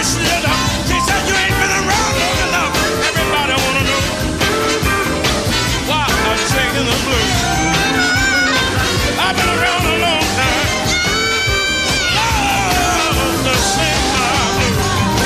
She said you ain't been around long enough. Everybody wanna know why I'm singing the blues. I've been around a long time. Love to sing my blues.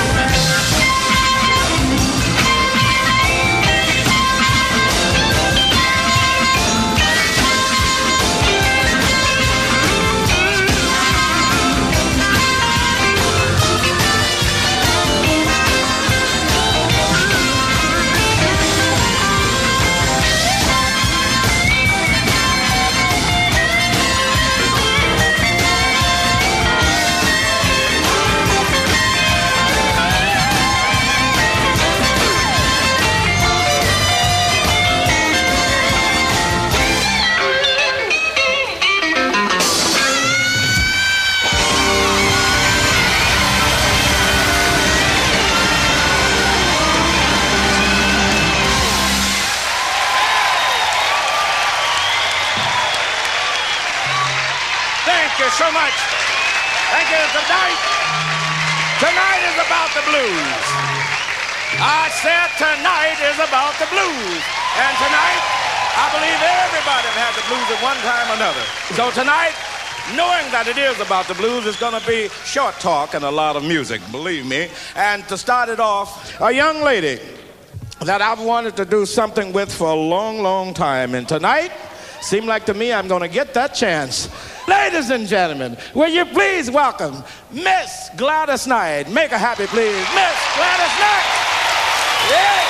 Thank you so much. Thank you. Tonight is about the blues. I said tonight is about the blues. And tonight, I believe everybody have had the blues at one time or another. So tonight, knowing that it is about the blues, it's going to be short talk and a lot of music, believe me. And to start it off, a young lady that I've wanted to do something with for a long, long time. And tonight, seemed like to me I'm going to get that chance. Ladies and gentlemen, will you please welcome Miss Gladys Knight. Make her happy, please. Miss Gladys Knight. Yeah.